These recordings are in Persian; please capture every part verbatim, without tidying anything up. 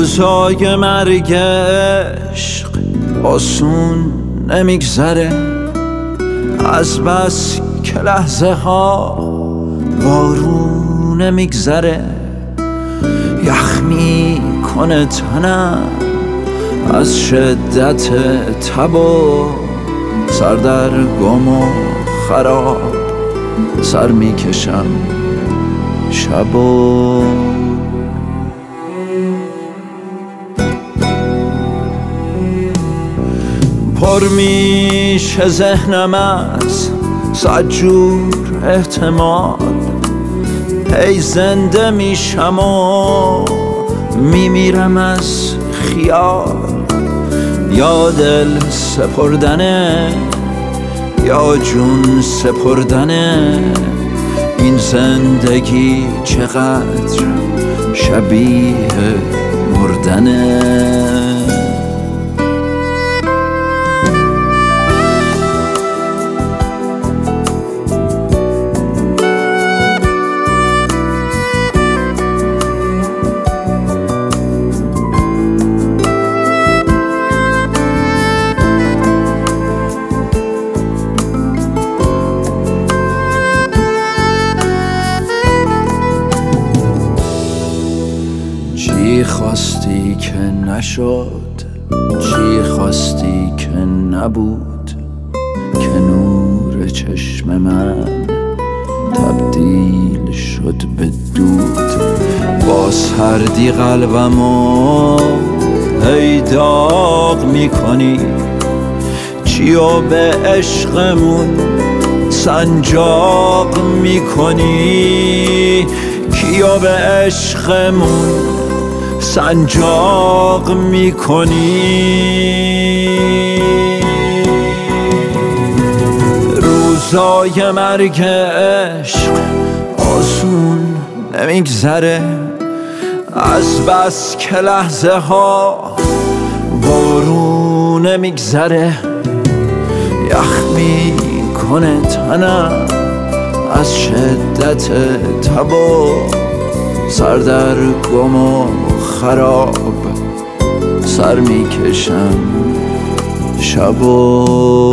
روزای مرگ عشق آسون نمیگذره، از بس که لحظه ها بارون نمیگذره. یخ میکنه تنم از شدت تب و سردرگم و خراب سر میکشم شب و پر میشه ذهنم از صد جور احتمال. هی زنده میشم و میمیرم از خیال. یا دل سپردنه یا جون سپردنه، این زندگی چقدر شبیه مردنه. چی خواستی که نشد، چی خواستی که نبود، که نور چشم من تبدیل شد به دود. با سردی قلبمو هی داغ میکنی، چیو به عشقمون سنجاق میکنی، کیو به عشقمون سنجاق میکنی. روزای مرگ عشق آسون نمیگذره، از بس که لحظه ها بارون نمیگذره. یخ میکنه تنم از شدت تب و سردرگم و خراب سر میکشم شب و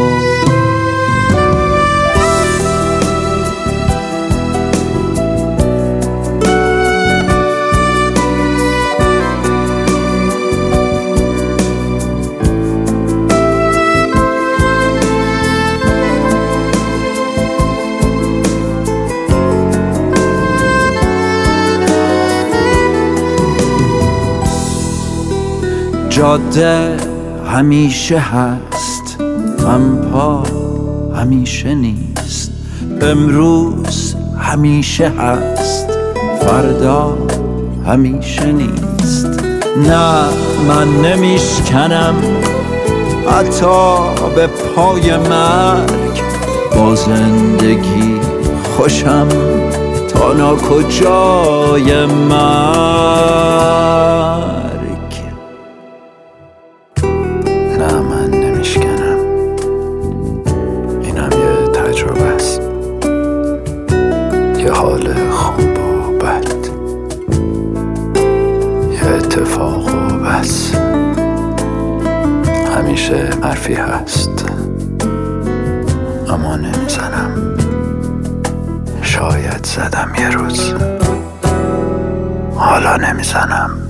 جاده همیشه هست، غمپا همیشه نیست. امروز همیشه هست، فردا همیشه نیست. نه من نمیشکنم حتی به پای مرگ، با زندگی خوشم تا ناکجای مرگ. نه من نمیشکنم، اینم یه تجربه است، یه حال خوب و بد، یه اتفاق و بس. همیشه حرفی هست اما نمیزنم، شاید زدم یه روز، حالا نمیزنم.